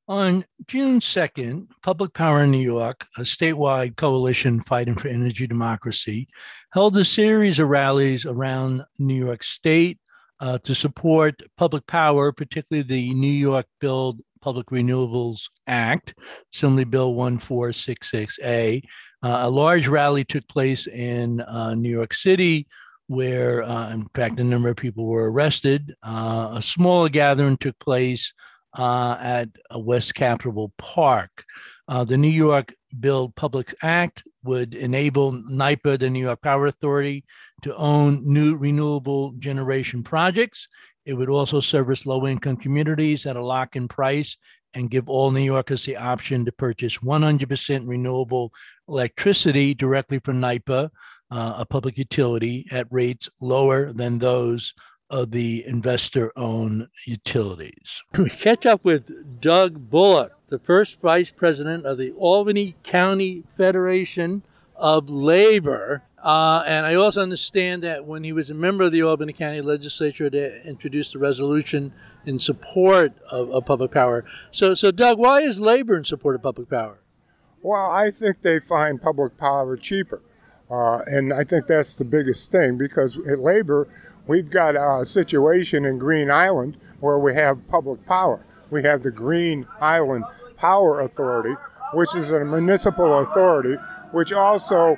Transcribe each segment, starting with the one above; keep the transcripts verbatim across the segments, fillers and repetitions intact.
On June second, Public Power in New York, a statewide coalition fighting for energy democracy, held a series of rallies around New York State uh, to support public power, particularly the New York Build Public Renewables Act, Assembly Bill one four six six A. Uh, a large rally took place in uh, New York City, where, uh, in fact, a number of people were arrested. Uh, a smaller gathering took place uh, at uh, West Capitol Park. Uh, the New York Build Public Act would enable NYPA, the New York Power Authority, to own new renewable generation projects. It would also service low-income communities at a lock-in price and give all New Yorkers the option to purchase one hundred percent renewable electricity directly from NYPA, uh, a public utility, at rates lower than those of the investor-owned utilities. We catch up with Doug Bullock, the first vice president of the Albany County Federation of Labor. Uh, and I also understand that when he was a member of the Albany County Legislature, they introduced a resolution in support of, of public power. So, so, Doug, why is labor in support of public power? Well, I think they find public power cheaper. Uh, and I think that's the biggest thing, because at labor, we've got a situation in Green Island where we have public power. We have the Green Island Power Authority, which is a municipal authority, which also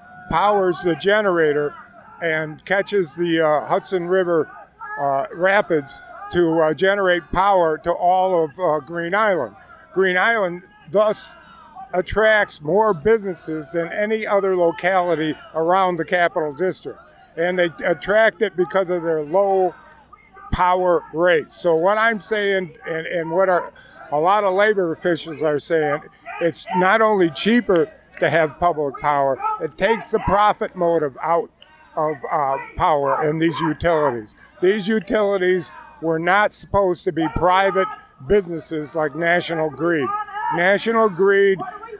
powers the generator and catches the uh, Hudson River uh, rapids to uh, generate power to all of uh, Green Island. Green Island thus attracts more businesses than any other locality around the Capital District. And they attract it because of their low power rates. So what I'm saying, and, and what our, a lot of labor officials are saying, it's not only cheaper to have public power, it takes the profit motive out of uh, power in these utilities. These utilities were not supposed to be private businesses like National Grid. National Grid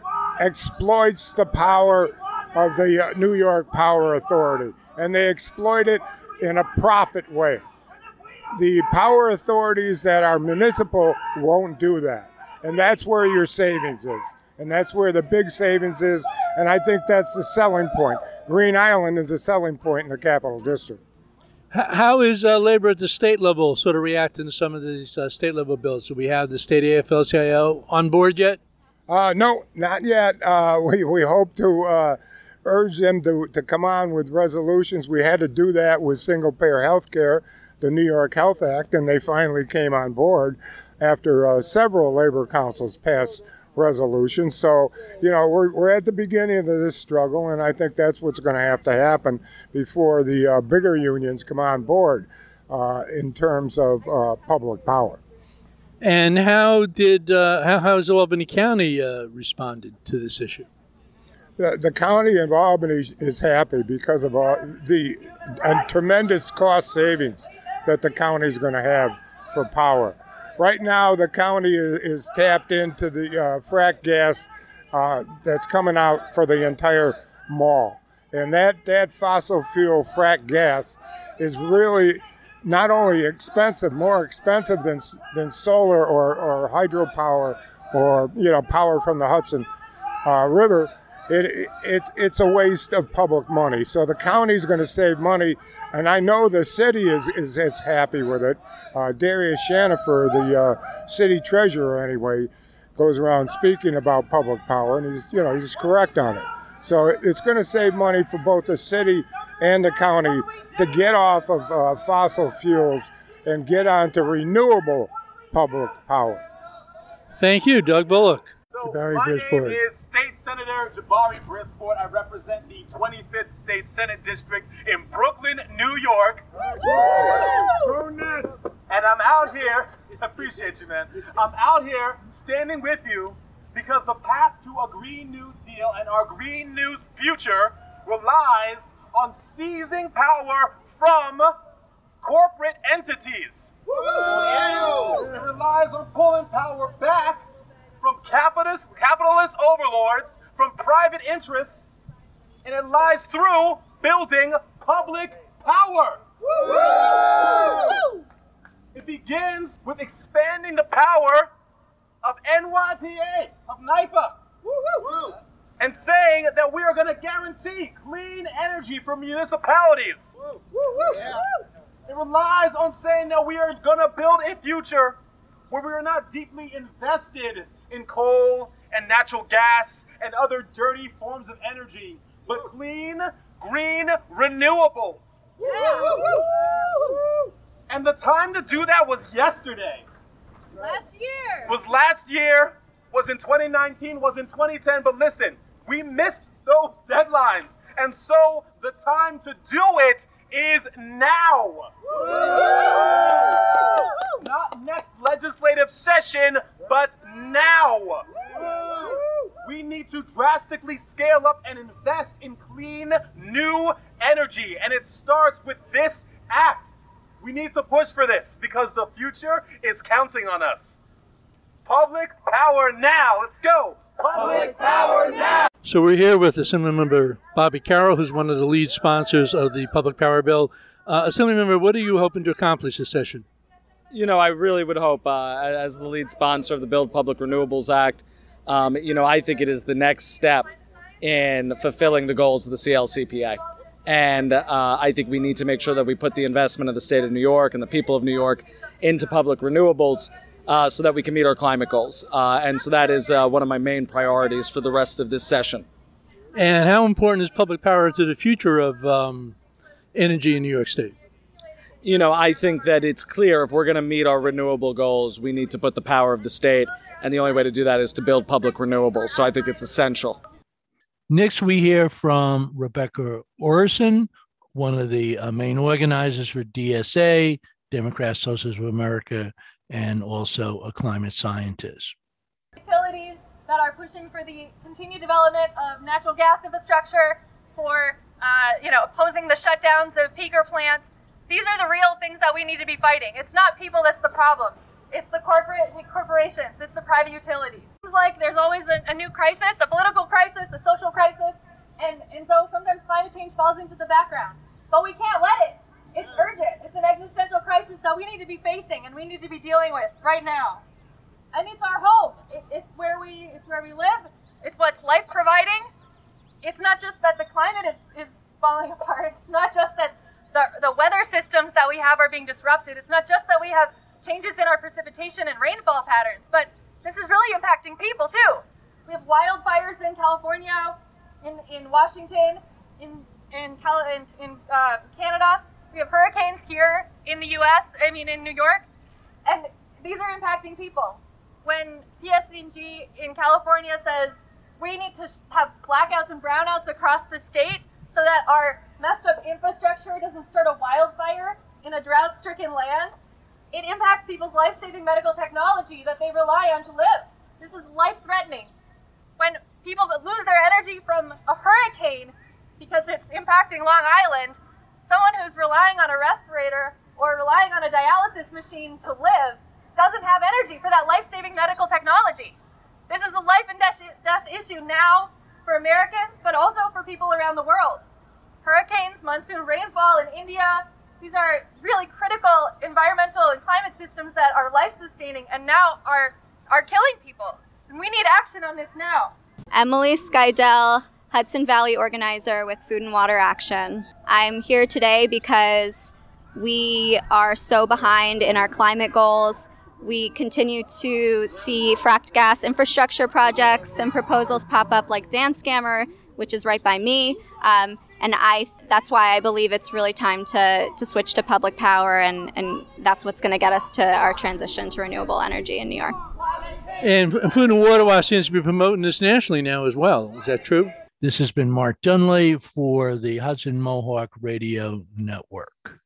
exploits the power of the uh, New York Power Authority, and they exploit it in a profit way. The power authorities that are municipal won't do that, and that's where your savings is, and that's where the big savings is, and I think that's the selling point. Green Island is a selling point in the Capital District. How is uh, labor at the state level sort of reacting to some of these uh, state level bills? Do we have the state A F L C I O on board yet? Uh, no, not yet. Uh, we, we hope to uh, urge them to, to come on with resolutions. We had to do that with single-payer health care, the New York Health Act, and they finally came on board after uh, several labor councils passed resolutions. So, you know, we're, we're at the beginning of this struggle, and I think that's what's going to have to happen before the uh, bigger unions come on board uh, in terms of uh, public power. And how did uh, how, how has Albany County uh, responded to this issue? The, the county of Albany is happy because of all the uh, tremendous cost savings that the county is going to have for power. Right now, the county is, is tapped into the uh, frack gas uh, that's coming out for the entire mall. And that, that fossil fuel frack gas is really not only expensive, more expensive than than solar or, or hydropower or, you know, power from the Hudson uh, River. It, it, it's it's a waste of public money. So the county's going to save money, and I know the city is is, is happy with it. Uh, Darius Shanifer, the uh, city treasurer anyway, goes around speaking about public power, and he's you know he's correct on it. So it's going to save money for both the city and the county to get off of uh, fossil fuels and get onto renewable public power. Thank you, Doug Bullock. So Jabari my Brisport. name is State Senator Jabari Brisport. I represent the twenty-fifth State Senate District in Brooklyn, New York. And I'm out here, I appreciate you, man. I'm out here standing with you because the path to a Green New Deal and our Green New future relies on seizing power from corporate entities. It relies on pulling power back from capitalist, capitalist overlords, from private interests, and it lies through building public power. It begins with expanding the power of N Y P A, of NYPA, and saying that we are going to guarantee clean energy for municipalities. It relies on saying that we are going to build a future where we are not deeply invested in coal and natural gas and other dirty forms of energy, but clean, green renewables. And the time to do that was yesterday. Last year. Was last year, was in twenty nineteen, was in twenty ten, but listen, we missed those deadlines. And so the time to do it is now. Not next legislative session, but now. We need to drastically scale up and invest in clean, new energy. And it starts with this act. We need to push for this because the future is counting on us. Public power now. Let's go. Public power now. So we're here with Assemblymember Bobby Carroll, who's one of the lead sponsors of the Public Power Bill. Uh, Assemblymember, what are you hoping to accomplish this session? You know, I really would hope, uh, as the lead sponsor of the Build Public Renewables Act, um, you know, I think it is the next step in fulfilling the goals of the C L C P A. And uh, I think we need to make sure that we put the investment of the state of New York and the people of New York into public renewables uh, so that we can meet our climate goals. Uh, and so that is uh, one of my main priorities for the rest of this session. And how important is public power to the future of um, energy in New York State? You know, I think that it's clear if we're going to meet our renewable goals, we need to put the power of the state. And the only way to do that is to build public renewables. So I think it's essential. Next, we hear from Rebecca Orson, one of the uh, main organizers for D S A, Democrat Socialists of America, and also a climate scientist. Utilities that are pushing for the continued development of natural gas infrastructure, for uh, you know, opposing the shutdowns of peaker plants. These are the real things that we need to be fighting. It's not people that's the problem. It's the corporate corporations. It's the private utilities. It's like there's always a, a new crisis, a political crisis, a social crisis, and, and so sometimes climate change falls into the background. But we can't let it. It's urgent. It's an existential crisis that we need to be facing and we need to be dealing with right now. And it's our home. It, it's where we it's where we live. It's what's life providing. It's not just that the climate is, is falling apart. It's not just that the, the weather systems that we have are being disrupted. It's not just that we have changes in our precipitation and rainfall patterns, but this is really impacting people too. We have wildfires in California, in, in Washington, in in, Cal- in, in uh, Canada. We have hurricanes here in the U S, I mean in New York, and these are impacting people. When P S E G in California says we need to have blackouts and brownouts across the state so that our messed up infrastructure doesn't start a wildfire in a drought-stricken land, it impacts people's life-saving medical technology that they rely on to live. This is life-threatening. When people lose their energy from a hurricane because it's impacting Long Island, someone who's relying on a respirator or relying on a dialysis machine to live doesn't have energy for that life-saving medical technology. This is a life and death issue now for Americans, but also for people around the world. Hurricanes, monsoon rainfall in India, these are really critical environmental and climate systems that are life-sustaining and now are, are killing people. And we need action on this now. Emily Skydell, Hudson Valley organizer with Food and Water Action. I'm here today because we are so behind in our climate goals. We continue to see fracked gas infrastructure projects and proposals pop up like Dan Scammer, which is right by me. Um, and I that's why I believe it's really time to, to switch to public power, and, and that's what's going to get us to our transition to renewable energy in New York. And Food and Water Watch seems to be promoting this nationally now as well. Is that true? This has been Mark Dunley for the Hudson Mohawk Radio Network.